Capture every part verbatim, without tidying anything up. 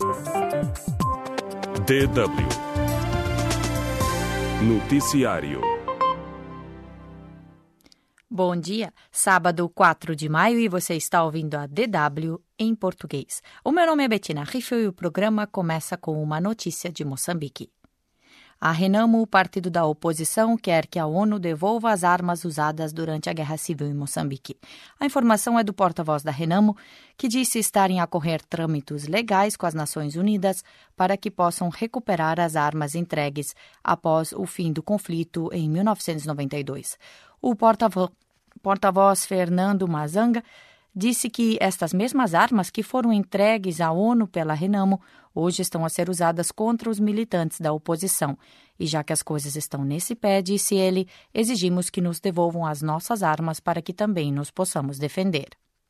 D W Noticiário. Bom dia, sábado quatro de maio e você está ouvindo a D W em português. O meu nome é Bettina Riffel e o programa começa com uma notícia de Moçambique. A Renamo, o partido da oposição, quer que a ONU devolva as armas usadas durante a Guerra Civil em Moçambique. A informação é do porta-voz da Renamo, que disse estarem a correr trâmites legais com as Nações Unidas para que possam recuperar as armas entregues após o fim do conflito em mil novecentos e noventa e dois. O porta-voz, porta-voz Fernando Mazanga disse que estas mesmas armas que foram entregues à ONU pela Renamo hoje estão a ser usadas contra os militantes da oposição. E já que as coisas estão nesse pé, disse ele, exigimos que nos devolvam as nossas armas para que também nos possamos defender.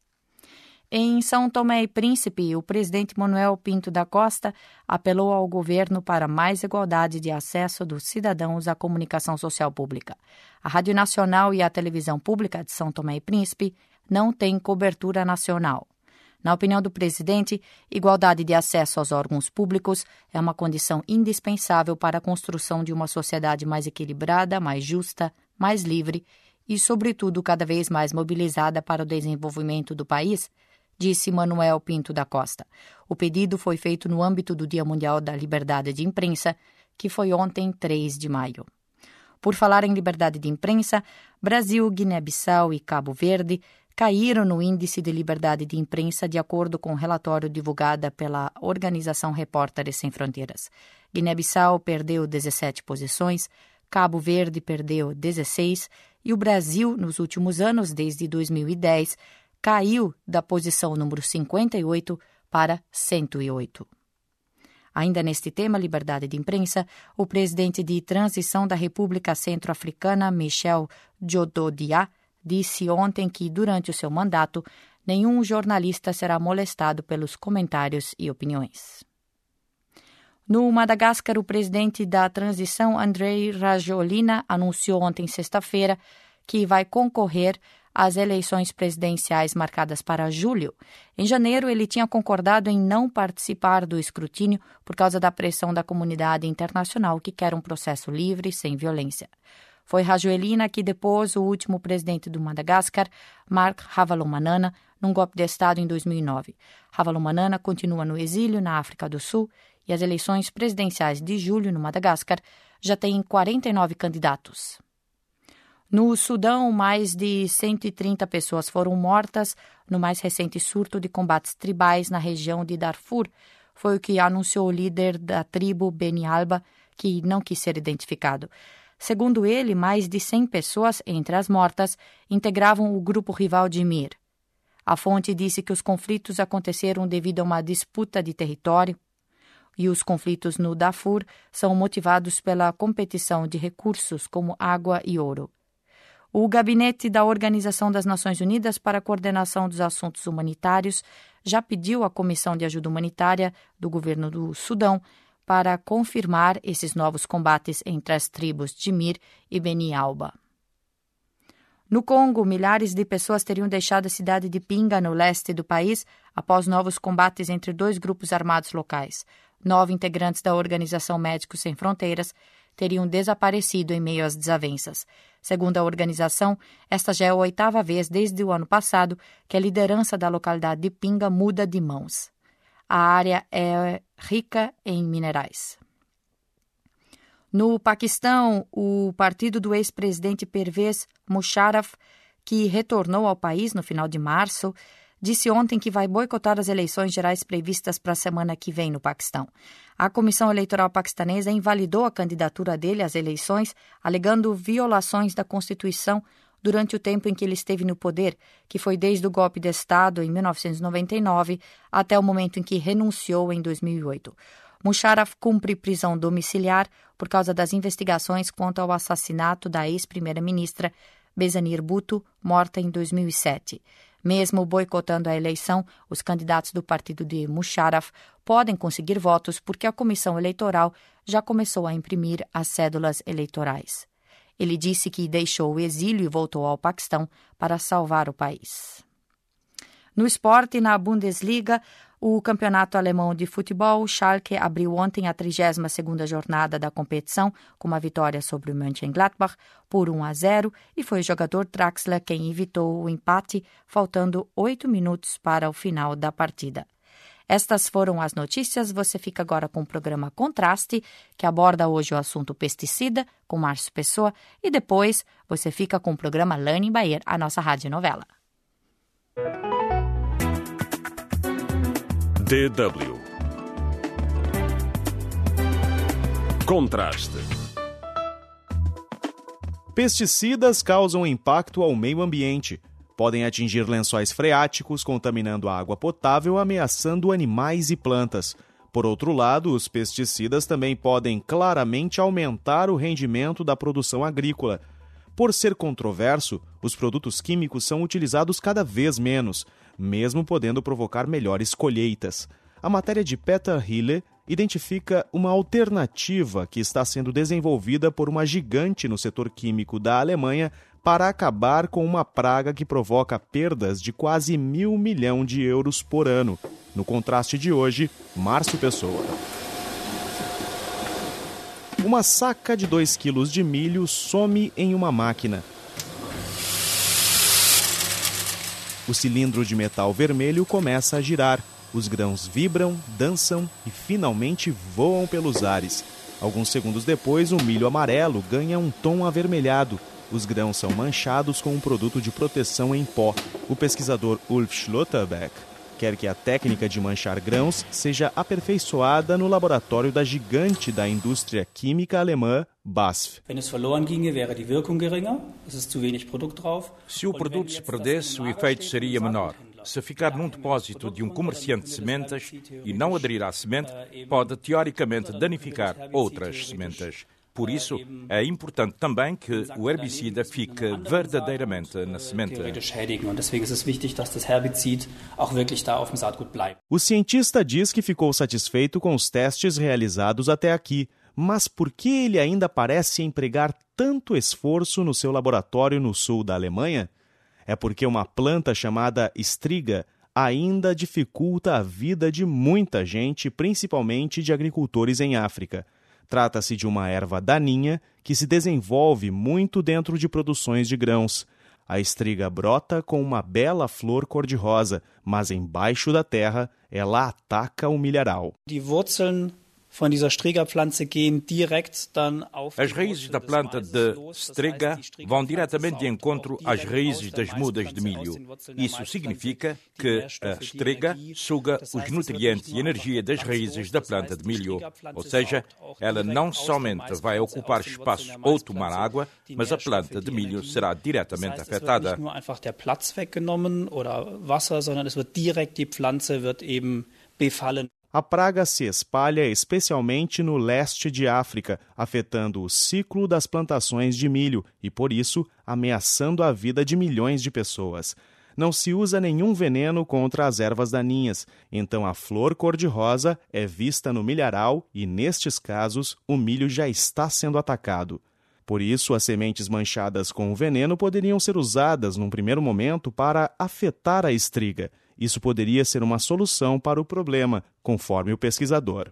Em São Tomé e Príncipe, o presidente Manuel Pinto da Costa apelou ao governo para mais igualdade de acesso dos cidadãos à comunicação social pública. A Rádio Nacional e a Televisão Pública de São Tomé e Príncipe não têm cobertura nacional. Na opinião do presidente, igualdade de acesso aos órgãos públicos é uma condição indispensável para a construção de uma sociedade mais equilibrada, mais justa, mais livre e, sobretudo, cada vez mais mobilizada para o desenvolvimento do país, disse Manuel Pinto da Costa. O pedido foi feito no âmbito do Dia Mundial da Liberdade de Imprensa, que foi ontem, três de maio. Por falar em liberdade de imprensa, Brasil, Guiné-Bissau e Cabo Verde caíram no Índice de Liberdade de Imprensa de acordo com o relatório divulgado pela Organização Repórteres Sem Fronteiras. Guiné-Bissau perdeu dezessete posições, Cabo Verde perdeu dezesseis e o Brasil, nos últimos anos, desde dois mil e dez, caiu da posição número cinquenta e oito para cento e oito. Ainda neste tema, liberdade de imprensa, o presidente de transição da República Centro-Africana, Michel Djododia, disse ontem que, durante o seu mandato, nenhum jornalista será molestado pelos comentários e opiniões. No Madagascar, o presidente da transição, Andry Rajoelina, anunciou ontem, sexta-feira, que vai concorrer às eleições presidenciais marcadas para julho. Em janeiro, ele tinha concordado em não participar do escrutínio por causa da pressão da comunidade internacional que quer um processo livre e sem violência. Foi Rajoelina que depôs o último presidente do Madagascar, Marc Ravalomanana, num golpe de Estado em dois mil e nove. Ravalomanana continua no exílio na África do Sul e as eleições presidenciais de julho no Madagascar já têm quarenta e nove candidatos. No Sudão, mais de cento e trinta pessoas foram mortas no mais recente surto de combates tribais na região de Darfur. Foi o que anunciou o líder da tribo Beni Alba, que não quis ser identificado. Segundo ele, mais de cem pessoas, entre as mortas, integravam o grupo rival de Mir. A fonte disse que os conflitos aconteceram devido a uma disputa de território e os conflitos no Darfur são motivados pela competição de recursos como água e ouro. O Gabinete da Organização das Nações Unidas para a Coordenação dos Assuntos Humanitários já pediu à Comissão de Ajuda Humanitária do governo do Sudão para confirmar esses novos combates entre as tribos de Mir e Beni Alba. No Congo, milhares de pessoas teriam deixado a cidade de Pinga, no leste do país, após novos combates entre dois grupos armados locais. Nove integrantes da Organização Médicos Sem Fronteiras teriam desaparecido em meio às desavenças. Segundo a organização, esta já é a oitava vez desde o ano passado que a liderança da localidade de Pinga muda de mãos. A área é rica em minerais. No Paquistão, o partido do ex-presidente Pervez Musharraf, que retornou ao país no final de março, disse ontem que vai boicotar as eleições gerais previstas para a semana que vem no Paquistão. A Comissão Eleitoral paquistanesa invalidou a candidatura dele às eleições, alegando violações da Constituição durante o tempo em que ele esteve no poder, que foi desde o golpe de Estado em mil novecentos e noventa e nove até o momento em que renunciou em dois mil e oito. Musharraf cumpre prisão domiciliar por causa das investigações quanto ao assassinato da ex-primeira-ministra Benazir Bhutto, morta em dois mil e sete. Mesmo boicotando a eleição, os candidatos do partido de Musharraf podem conseguir votos porque a comissão eleitoral já começou a imprimir as cédulas eleitorais. Ele disse que deixou o exílio e voltou ao Paquistão para salvar o país. No esporte, na Bundesliga, o campeonato alemão de futebol, Schalke abriu ontem a trigésima segunda jornada da competição com uma vitória sobre o Mönchengladbach por um a zero e foi o jogador Draxler quem evitou o empate, faltando oito minutos para o final da partida. Estas foram as notícias. Você fica agora com o programa Contraste, que aborda hoje o assunto pesticida, com Márcio Pessoa, e depois você fica com o programa Learning by Ear, a nossa radionovela. D W Contraste. Pesticidas causam impacto ao meio ambiente. Podem atingir lençóis freáticos, contaminando a água potável, ameaçando animais e plantas. Por outro lado, os pesticidas também podem claramente aumentar o rendimento da produção agrícola. Por ser controverso, os produtos químicos são utilizados cada vez menos, mesmo podendo provocar melhores colheitas. A matéria de Peter Hille identifica uma alternativa que está sendo desenvolvida por uma gigante no setor químico da Alemanha para acabar com uma praga que provoca perdas de quase mil milhão de euros por ano. No contraste de hoje, Márcio Pessoa. Uma saca de dois quilos de milho some em uma máquina. O cilindro de metal vermelho começa a girar. Os grãos vibram, dançam e finalmente voam pelos ares. Alguns segundos depois, o milho amarelo ganha um tom avermelhado. Os grãos são manchados com um produto de proteção em pó. O pesquisador Ulf Schlotterbeck quer que a técnica de manchar grãos seja aperfeiçoada no laboratório da gigante da indústria química alemã, B A S F. Se o produto se perdesse, o efeito seria menor. Se ficar num depósito de um comerciante de sementes e não aderir à semente, pode teoricamente danificar outras sementes. Por isso, é importante também que o herbicida fique verdadeiramente na semente. O cientista diz que ficou satisfeito com os testes realizados até aqui, mas por que ele ainda parece empregar tanto esforço no seu laboratório no sul da Alemanha? É porque uma planta chamada estriga ainda dificulta a vida de muita gente, principalmente de agricultores em África. Trata-se de uma erva daninha que se desenvolve muito dentro de produções de grãos. A estriga brota com uma bela flor cor-de-rosa, mas embaixo da terra ela ataca o milharal. As raízes da planta de Striga vão diretamente de encontro às raízes das mudas de milho. Isso significa que a Striga suga os nutrientes e energia das raízes da planta de milho. Ou seja, ela não somente vai ocupar espaço ou tomar água, mas a planta de milho será diretamente afetada. A praga se espalha especialmente no leste de África, afetando o ciclo das plantações de milho e, por isso, ameaçando a vida de milhões de pessoas. Não se usa nenhum veneno contra as ervas daninhas, então a flor cor-de-rosa é vista no milharal e, nestes casos, o milho já está sendo atacado. Por isso, as sementes manchadas com o veneno poderiam ser usadas, num primeiro momento, para afetar a estriga. Isso poderia ser uma solução para o problema, conforme o pesquisador.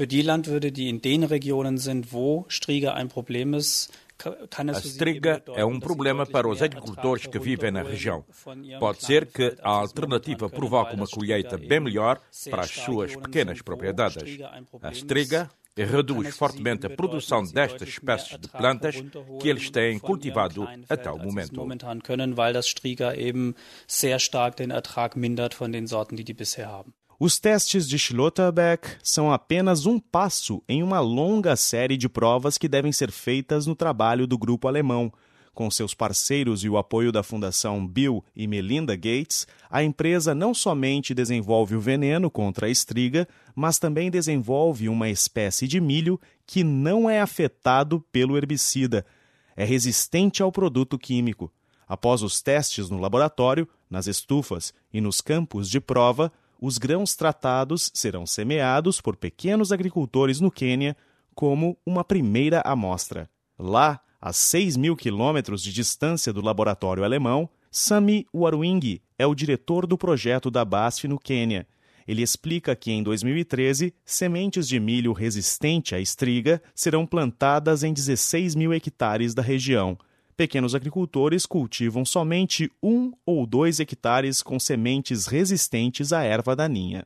A estriga é um problema para os agricultores que vivem na região. Pode ser que a alternativa provoque uma colheita bem melhor para as suas pequenas propriedades. A estriga reduz fortemente a produção destas espécies de plantas que eles têm cultivado até o momento. Os testes de Schlotterbeck são apenas um passo em uma longa série de provas que devem ser feitas no trabalho do grupo alemão. Com seus parceiros e o apoio da Fundação Bill e Melinda Gates, a empresa não somente desenvolve o veneno contra a estriga, mas também desenvolve uma espécie de milho que não é afetado pelo herbicida. É resistente ao produto químico. Após os testes no laboratório, nas estufas e nos campos de prova, os grãos tratados serão semeados por pequenos agricultores no Quênia como uma primeira amostra. Lá, a seis mil quilômetros de distância do laboratório alemão, Sami Waruingi é o diretor do projeto da B A S F no Quênia. Ele explica que em dois mil e treze, sementes de milho resistente à estriga serão plantadas em dezesseis mil hectares da região. Pequenos agricultores cultivam somente um ou dois hectares com sementes resistentes à erva daninha.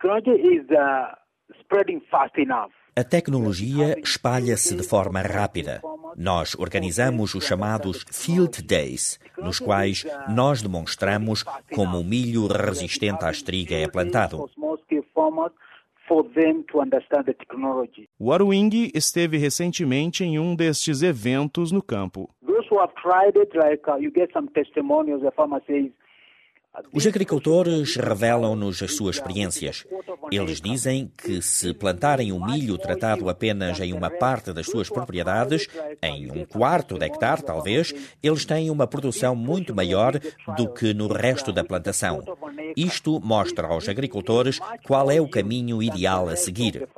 A tecnologia espalha-se de forma rápida. Nós organizamos os chamados Field Days, nos quais nós demonstramos como o milho resistente à estriga é plantado. O Waruingi esteve recentemente em um destes eventos no campo. Os agricultores revelam-nos as suas experiências. Eles dizem que se plantarem o milho tratado apenas em uma parte das suas propriedades, em um quarto de hectare talvez, eles têm uma produção muito maior do que no resto da plantação. Isto mostra aos agricultores qual é o caminho ideal a seguir.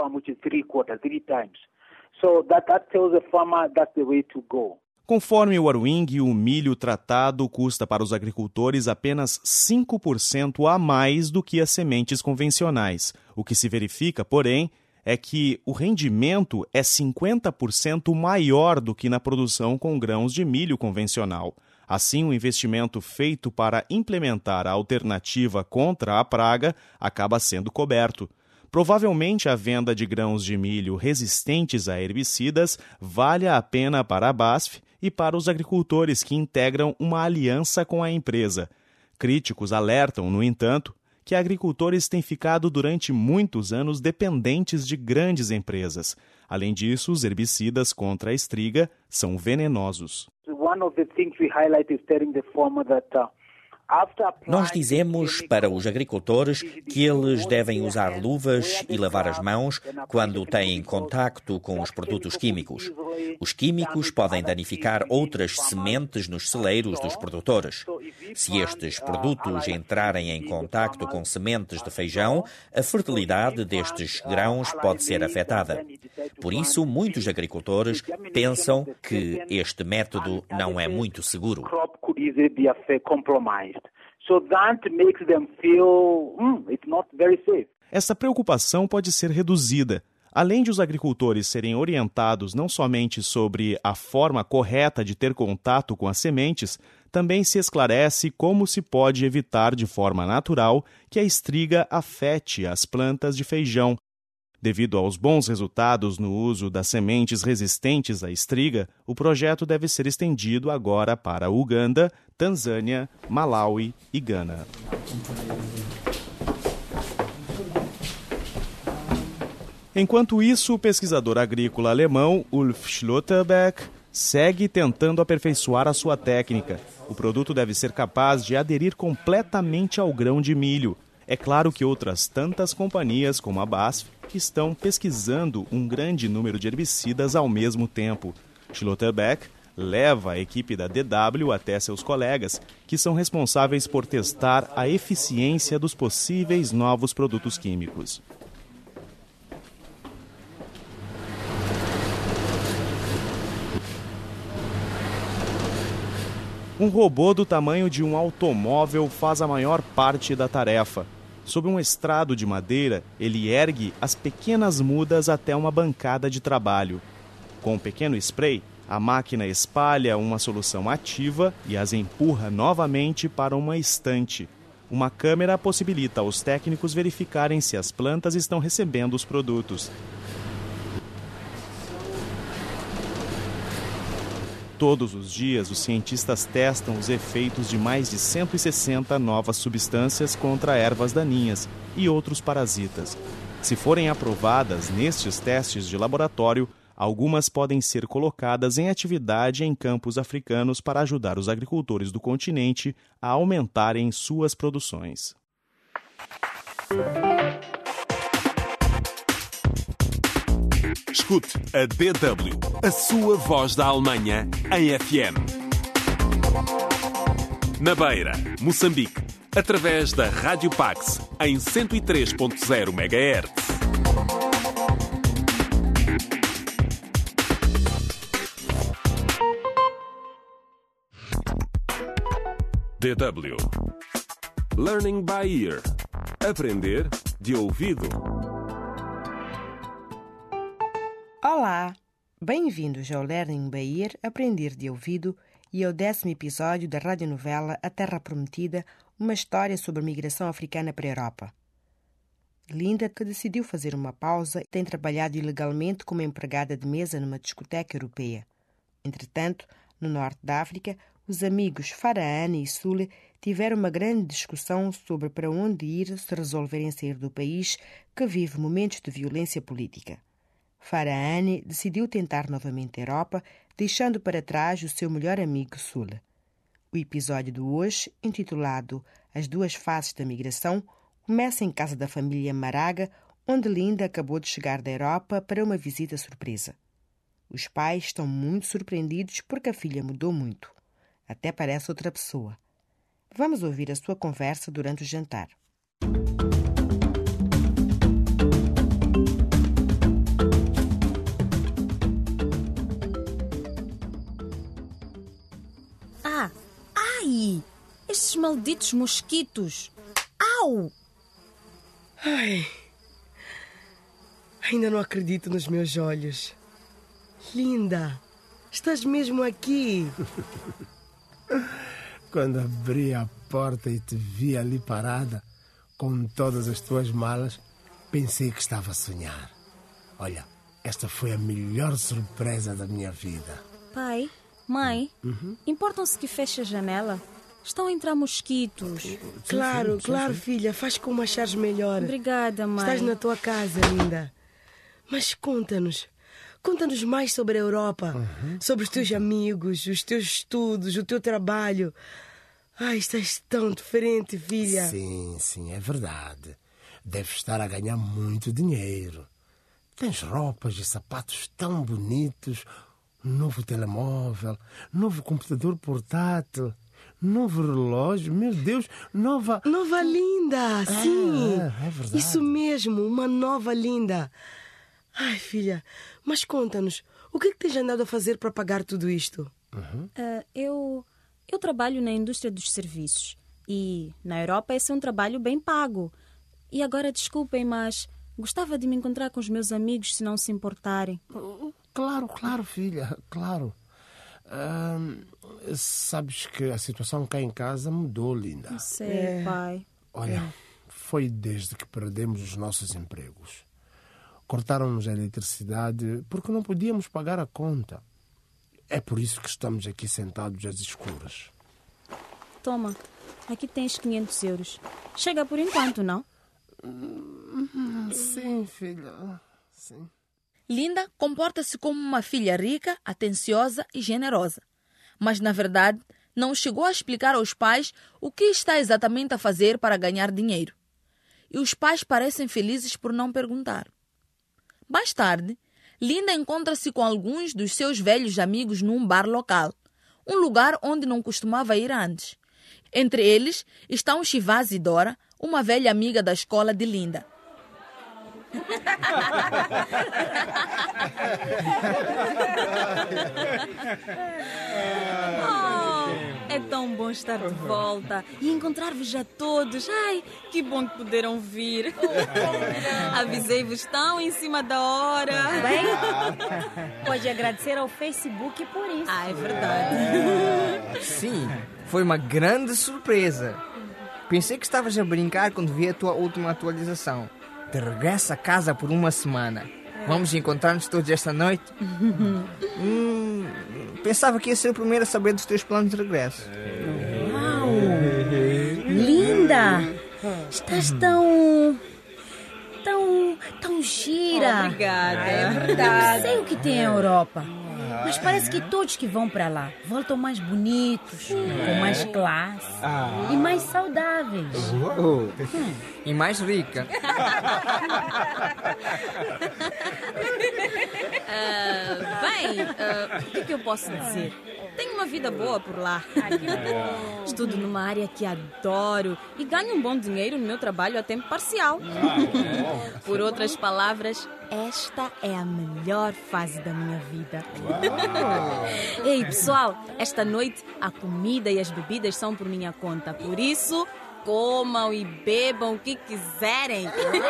Conforme o Waruingi, o milho tratado custa para os agricultores apenas cinco por cento a mais do que as sementes convencionais. O que se verifica, porém, é que o rendimento é cinquenta por cento maior do que na produção com grãos de milho convencional. Assim, o investimento feito para implementar a alternativa contra a praga acaba sendo coberto. Provavelmente a venda de grãos de milho resistentes a herbicidas vale a pena para a B A S F e para os agricultores que integram uma aliança com a empresa. Críticos alertam, no entanto, que agricultores têm ficado durante muitos anos dependentes de grandes empresas. Além disso, os herbicidas contra a estriga são venenosos. Nós dizemos para os agricultores que eles devem usar luvas e lavar as mãos quando têm contacto com os produtos químicos. Os químicos podem danificar outras sementes nos celeiros dos produtores. Se estes produtos entrarem em contacto com sementes de feijão, a fertilidade destes grãos pode ser afetada. Por isso, muitos agricultores pensam que este método não é muito seguro. Essa preocupação pode ser reduzida. Além de os agricultores serem orientados não somente sobre a forma correta de ter contato com as sementes, também se esclarece como se pode evitar de forma natural que a estriga afete as plantas de feijão. Devido aos bons resultados no uso das sementes resistentes à estriga, o projeto deve ser estendido agora para Uganda, Tanzânia, Malawi e Gana. Enquanto isso, o pesquisador agrícola alemão Ulf Schlotterbeck segue tentando aperfeiçoar a sua técnica. O produto deve ser capaz de aderir completamente ao grão de milho. É claro que outras tantas companhias, como a B A S F, estão pesquisando um grande número de herbicidas ao mesmo tempo. Schlotterbeck leva a equipe da D W até seus colegas, que são responsáveis por testar a eficiência dos possíveis novos produtos químicos. Um robô do tamanho de um automóvel faz a maior parte da tarefa. Sob um estrado de madeira, ele ergue as pequenas mudas até uma bancada de trabalho. Com um pequeno spray, a máquina espalha uma solução ativa e as empurra novamente para uma estante. Uma câmera possibilita aos técnicos verificarem se as plantas estão recebendo os produtos. Todos os dias, os cientistas testam os efeitos de mais de cento e sessenta novas substâncias contra ervas daninhas e outros parasitas. Se forem aprovadas nestes testes de laboratório, algumas podem ser colocadas em atividade em campos africanos para ajudar os agricultores do continente a aumentarem suas produções. Escute a D W, a sua voz da Alemanha, em F M. Na Beira, Moçambique, através da Rádio Pax, em cento e três ponto zero megahertz. D W Learning by Ear. Aprender de ouvido. Olá! Bem-vindos ao Learning by Ear, Aprender de Ouvido, e ao décimo episódio da radionovela A Terra Prometida, uma história sobre a migração africana para a Europa. Linda, que decidiu fazer uma pausa, tem trabalhado ilegalmente como empregada de mesa numa discoteca europeia. Entretanto, no norte da África, os amigos Faraane e Sule tiveram uma grande discussão sobre para onde ir se resolverem sair do país que vive momentos de violência política. Faraane decidiu tentar novamente a Europa, deixando para trás o seu melhor amigo Sule. O episódio de hoje, intitulado As Duas Faces da Migração, começa em casa da família Maraga, onde Linda acabou de chegar da Europa para uma visita surpresa. Os pais estão muito surpreendidos porque a filha mudou muito. Até parece outra pessoa. Vamos ouvir a sua conversa durante o jantar. Ah, ai! Estes malditos mosquitos! Au! Ai, ainda não acredito nos meus olhos. Linda, estás mesmo aqui? Quando abri a porta e te vi ali parada, com todas as tuas malas, pensei que estava a sonhar. Olha, esta foi a melhor surpresa da minha vida. Pai, mãe, Uhum. importam-se que feche a janela? Estão a entrar mosquitos. Claro, sim, sim, claro, sim. filha, faz como achares melhor. Obrigada, mãe. Estás na tua casa, linda. Mas conta-nos, conta-nos mais sobre a Europa, Uhum. sobre os teus amigos, os teus estudos, o teu trabalho. Ai, estás tão diferente, filha. Sim, sim, é verdade. Deves estar a ganhar muito dinheiro. Tens roupas e sapatos tão bonitos, um novo telemóvel, novo computador portátil, novo relógio, meu Deus, nova... Nova linda, sim. é, é verdade. Isso mesmo, uma nova linda. Ai, filha, mas conta-nos, o que é que tens andado a fazer para pagar tudo isto? Ah, eu, eu trabalho na indústria dos serviços. E na Europa esse é um trabalho bem pago. E agora, desculpem, mas gostava de me encontrar com os meus amigos, se não se importarem. Claro, claro, filha, claro. Ahm, sabes que a situação cá em casa mudou, linda. Não sei, É. pai. Olha, foi desde que perdemos os nossos empregos. Cortaram-nos a eletricidade porque não podíamos pagar a conta. É por isso que estamos aqui sentados às escuras. Toma, aqui tens quinhentos euros. Chega por enquanto, não? Sim, filha, sim. Linda comporta-se como uma filha rica, atenciosa e generosa. Mas, na verdade, não chegou a explicar aos pais o que está exatamente a fazer para ganhar dinheiro. E os pais parecem felizes por não perguntar. Mais tarde, Linda encontra-se com alguns dos seus velhos amigos num bar local, um lugar onde não costumava ir antes. Entre eles estão Shivaz e Dora, uma velha amiga da escola de Linda. Oh, é tão bom estar de volta e encontrar-vos a todos. Ai, que bom que puderam vir. Avisei-vos tão em cima da hora. Bem, pode agradecer ao Facebook por isso. Ah, é verdade. Sim, foi uma grande surpresa. Pensei que estavas a brincar quando vi a tua última atualização. De regresso a casa por uma semana. Vamos encontrar-nos todos esta noite? hum, pensava que ia ser o primeiro a saber dos teus planos de regresso. Uau! Linda! Estás tão... tão... tão gira. Obrigada. É verdade. Não sei o que tem a Europa, mas parece que todos que vão para lá voltam mais bonitos, com mais classe e mais saudáveis. Oh, e mais rica. Ah, bem, ah, o que é que eu posso dizer? tenho uma vida boa por lá. Estudo numa área que adoro e ganho um bom dinheiro no meu trabalho a tempo parcial. Por outras palavras, esta é a melhor fase da minha vida. Ei, pessoal, esta noite a comida e as bebidas são por minha conta. Por isso, comam e bebam o que quiserem.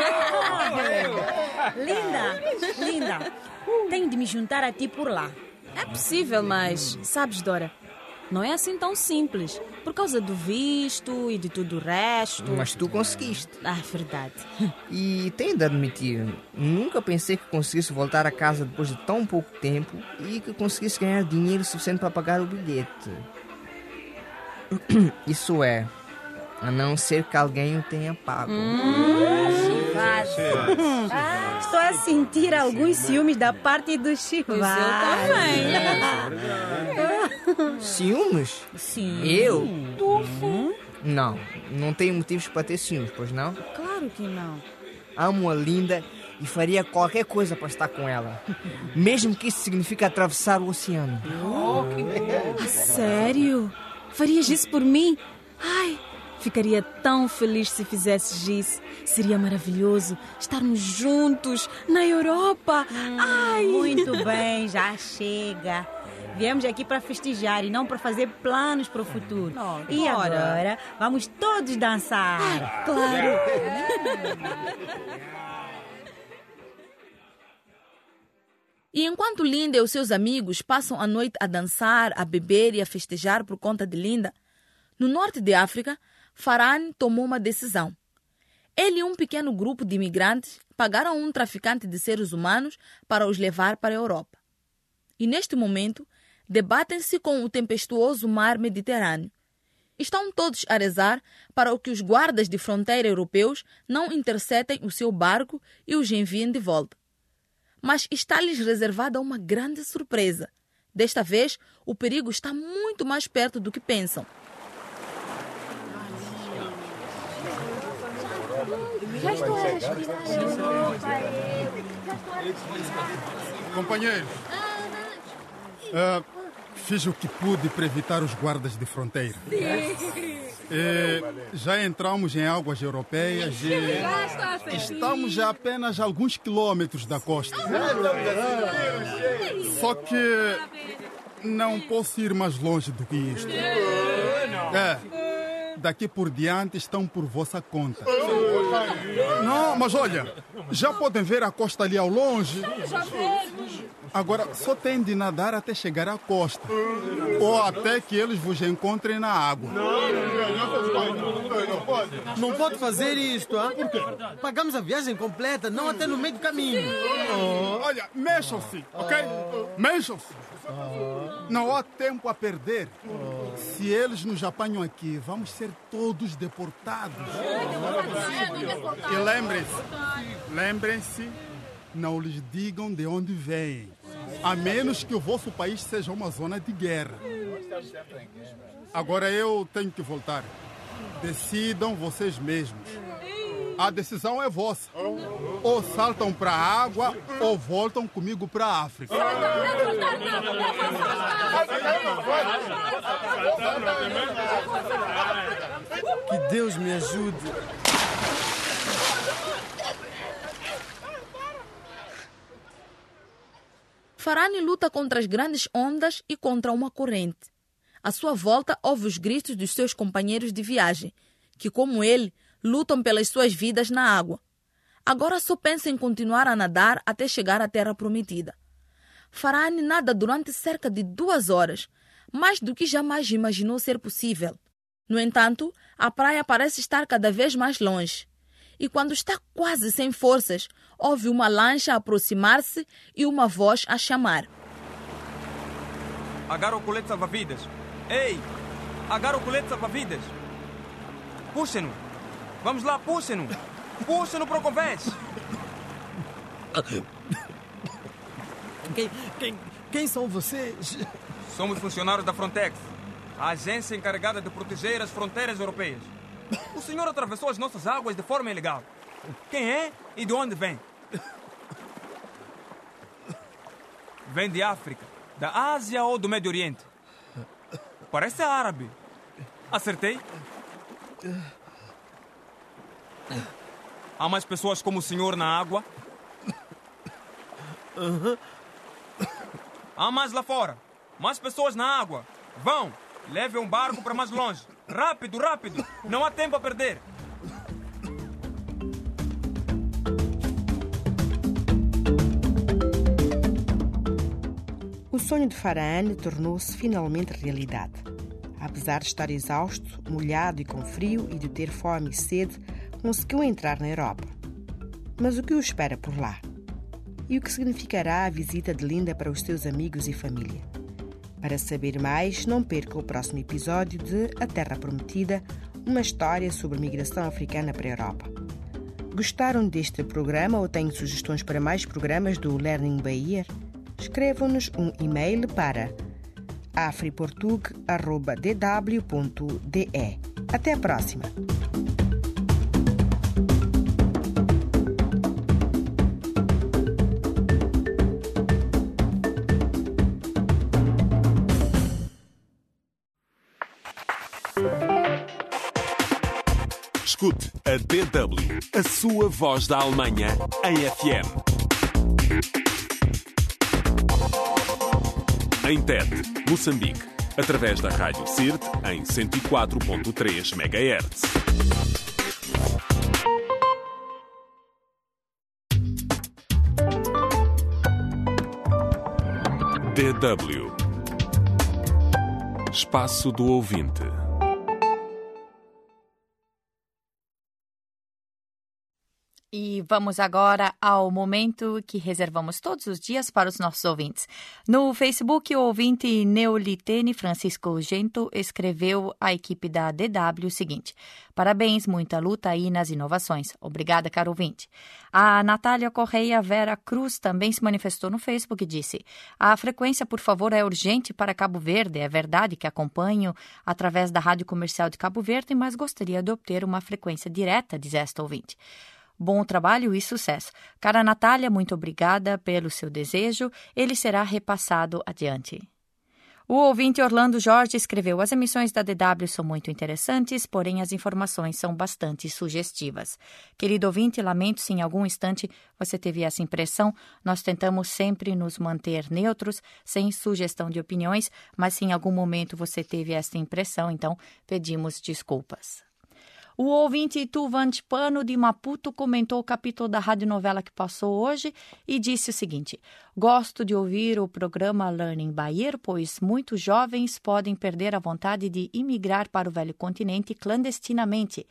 Linda, linda. Tenho de me juntar a ti por lá. É possível, mas, sabes, Dora, não é assim tão simples. Por causa do visto e de tudo o resto. Mas tu conseguiste. Ah, verdade. E tenho de admitir, nunca pensei que conseguisse voltar a casa depois de tão pouco tempo e que conseguisse ganhar dinheiro suficiente para pagar o bilhete. Isso é, a não ser que alguém o tenha pago. Hum, ah, estou a sentir alguns ciúmes da parte do Chivas. Eu também. Ciúmes? Sim. Eu? Tu? Não, não tenho motivos para ter ciúmes, pois não? Claro que não. Amo a Linda e faria qualquer coisa para estar com ela. Mesmo que isso signifique atravessar o oceano. Oh, sério? Farias isso por mim? Ai, ficaria tão feliz se fizesses isso. Seria maravilhoso estarmos juntos na Europa. Hum, Ai. Muito bem, já chega. Viemos aqui para festejar e não para fazer planos para o futuro. Não, e bora. agora vamos todos dançar. Ai, claro. E enquanto Linda e os seus amigos passam a noite a dançar, a beber e a festejar por conta de Linda, no norte de África, Farhane tomou uma decisão. Ele e um pequeno grupo de imigrantes pagaram um traficante de seres humanos para os levar para a Europa. E neste momento, debatem-se com o tempestuoso mar Mediterrâneo. Estão todos a rezar para que os guardas de fronteira europeus não interceptem o seu barco e os enviem de volta. Mas está-lhes reservada uma grande surpresa. Desta vez, o perigo está muito mais perto do que pensam. Já estou a respirar. Companheiros, uh, fiz o que pude para evitar os guardas de fronteira. E já entramos em águas europeias e estamos a apenas alguns quilômetros da costa. Só que não posso ir mais longe do que isto. É. Daqui por diante estão por vossa conta. Não, mas olha, já podem ver a costa ali ao longe. Agora, só tem de nadar até chegar à costa. Ou até que eles vos encontrem na água. Não pode fazer isto, ah? Por quê? Pagamos a viagem completa, não até no meio do caminho. Oh. Olha, mexam-se, ok? Mexam-se. Não há tempo a perder. Se eles nos apanham aqui, vamos ser todos deportados. E lembrem-se, lembrem-se, não lhes digam de onde vêm, a menos que o vosso país seja uma zona de guerra. Agora eu tenho que voltar. Decidam vocês mesmos. A decisão é vossa. Ou saltam para a água ou voltam comigo para a África. Que Deus me ajude. Farhane luta contra as grandes ondas e contra uma corrente. À sua volta, ouve os gritos dos seus companheiros de viagem, que, como ele, lutam pelas suas vidas na água. Agora só pensa em continuar a nadar até chegar à terra prometida. Farhane nada durante cerca de duas horas, mais do que jamais imaginou ser possível. No entanto, a praia parece estar cada vez mais longe. E quando está quase sem forças, ouve uma lancha aproximar-se e uma voz a chamar. Agarra o colete salva-vidas. Ei! Agarra o colete salva-vidas. Puxa-no. Vamos lá, puxa-no. Puxa-no para o convés. Quem, quem, quem são vocês? Somos funcionários da Frontex, a agência encarregada de proteger as fronteiras europeias. O senhor atravessou as nossas águas de forma ilegal. Quem é e de onde vem? Vem de África, da Ásia ou do Médio Oriente? parece árabe. Acertei? Há mais pessoas como o senhor na água? Há mais lá fora. Mais pessoas na água. Vão, levem um barco para mais longe. Rápido, rápido. Não há tempo a perder. O sonho de Farhan tornou-se finalmente realidade. Apesar de estar exausto, molhado e com frio e de ter fome e sede, conseguiu entrar na Europa. Mas o que o espera por lá? E o que significará a visita de Linda para os seus amigos e família? Para saber mais, não perca o próximo episódio de A Terra Prometida, uma história sobre migração africana para a Europa. Gostaram deste programa ou têm sugestões para mais programas do Learning by Ear? Escrevam-nos um e-mail para afriportug arroba d w ponto d e. Até a próxima! Escute a D W, a sua voz da Alemanha, em F M. Em Tete, Moçambique, através da Rádio Sirte, em cento e quatro ponto três megahertz. D W. Espaço do Ouvinte. E vamos agora ao momento que reservamos todos os dias para os nossos ouvintes. No Facebook, o ouvinte Neolitene Francisco Gento escreveu à equipe da D W o seguinte: parabéns, muita luta aí nas inovações. Obrigada, caro ouvinte. A Natália Correia Vera Cruz também se manifestou no Facebook e disse: a frequência, por favor, é urgente para Cabo Verde. É verdade que acompanho através da Rádio Comercial de Cabo Verde, mas gostaria de obter uma frequência direta, diz esta ouvinte. Bom trabalho e sucesso. Cara Natália, muito obrigada pelo seu desejo. Ele será repassado adiante. O ouvinte Orlando Jorge escreveu: as emissões da D W são muito interessantes, porém as informações são bastante sugestivas. Querido ouvinte, lamento se em algum instante você teve essa impressão. Nós tentamos sempre nos manter neutros, sem sugestão de opiniões, mas se em algum momento você teve essa impressão, então pedimos desculpas. O ouvinte Tuvan Pano de Maputo comentou o capítulo da radionovela que passou hoje e disse o seguinte: gosto de ouvir o programa Learning by Ear, pois muitos jovens podem perder a vontade de imigrar para o velho continente clandestinamente.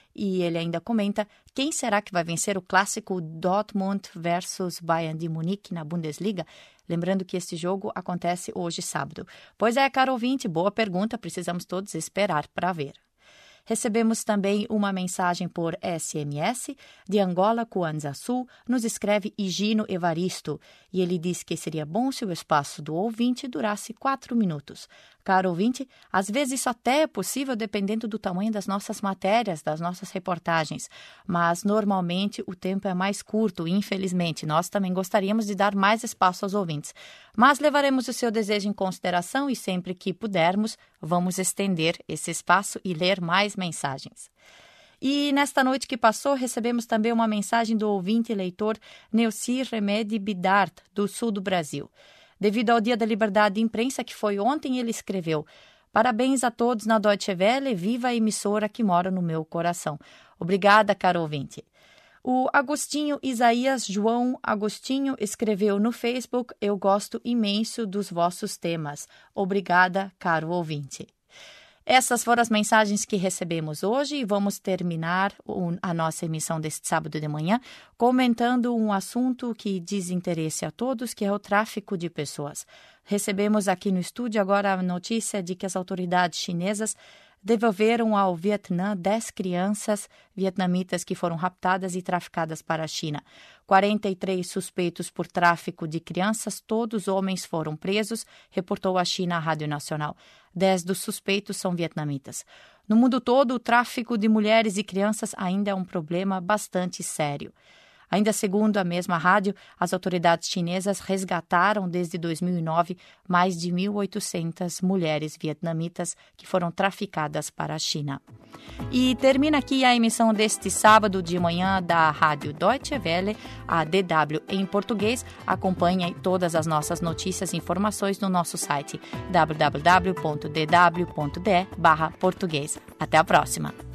E ele ainda comenta: quem será que vai vencer o clássico Dortmund versus Bayern de Munique na Bundesliga? Lembrando que este jogo acontece hoje sábado. Pois é, caro ouvinte, boa pergunta, precisamos todos esperar para ver. Recebemos também uma mensagem por S M S de Angola, Kwanza Sul, nos escreve Higino Evaristo, e ele diz que seria bom se o espaço do ouvinte durasse quatro minutos. Caro ouvinte, às vezes isso até é possível dependendo do tamanho das nossas matérias, das nossas reportagens, mas normalmente o tempo é mais curto e, infelizmente, nós também gostaríamos de dar mais espaço aos ouvintes. Mas levaremos o seu desejo em consideração e sempre que pudermos, vamos estender esse espaço e ler mais mensagens. E nesta noite que passou, recebemos também uma mensagem do ouvinte e leitor Neuci Remedi Bidart, do sul do Brasil. Devido ao Dia da Liberdade de Imprensa, que foi ontem, ele escreveu: parabéns a todos na Deutsche Welle, viva a emissora que mora no meu coração. Obrigada, caro ouvinte. O Agostinho Isaías João Agostinho escreveu no Facebook: eu gosto imenso dos vossos temas. Obrigada, caro ouvinte. Essas foram as mensagens que recebemos hoje e vamos terminar a nossa emissão deste sábado de manhã comentando um assunto que diz interesse a todos, que é o tráfico de pessoas. Recebemos aqui no estúdio agora a notícia de que as autoridades chinesas devolveram ao Vietnã dez crianças vietnamitas que foram raptadas e traficadas para a China. quarenta e três suspeitos por tráfico de crianças, todos homens, foram presos, reportou a China à Rádio Nacional. Dez dos suspeitos são vietnamitas. No mundo todo, o tráfico de mulheres e crianças ainda é um problema bastante sério. Ainda segundo a mesma rádio, as autoridades chinesas resgataram desde dois mil e nove mais de mil e oitocentas mulheres vietnamitas que foram traficadas para a China. E termina aqui a emissão deste sábado de manhã da Rádio Deutsche Welle, a D W em português. Acompanhe todas as nossas notícias e informações no nosso site w w w ponto d w ponto d e barra português. Até a próxima!